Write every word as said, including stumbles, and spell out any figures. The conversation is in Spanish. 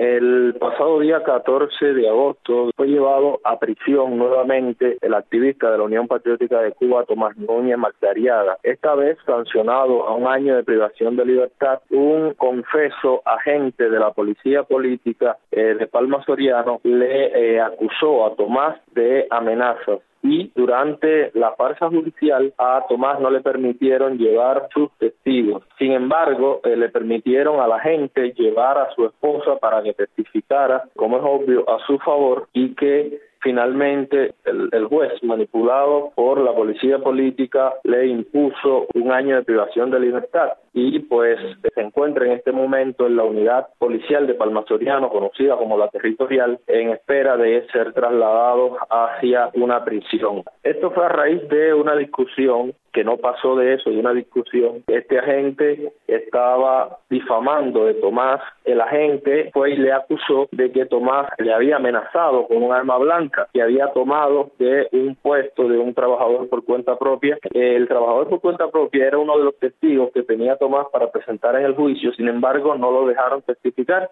El pasado día catorce de agosto fue llevado a prisión nuevamente el activista de la Unión Patriótica de Cuba, Tomás Núñez Magdariaga, esta vez sancionado a un año de privación de libertad. Un confeso agente de la policía política eh, de Palma Soriano le eh, acusó a Tomás de amenazas. Y durante la farsa judicial a Tomás no le permitieron llevar sus testigos. Sin embargo, eh, le permitieron a la gente llevar a su esposa para que testificara, como es obvio, a su favor, y que finalmente el, el juez, manipulado por la policía política, le impuso un año de privación de libertad. Y pues se encuentra en este momento en la unidad policial de Palma Soriano, conocida como la Territorial, en espera de ser trasladado hacia una prisión. Esto fue a raíz de una discusión que no pasó de eso, de una discusión. Este agente estaba difamando de Tomás. El agente fue y le acusó de que Tomás le había amenazado con un arma blanca que había tomado de un puesto de un trabajador por cuenta propia. El trabajador por cuenta propia era uno de los testigos que tenía Tomás para presentar en el juicio. Sin embargo, no lo dejaron testificar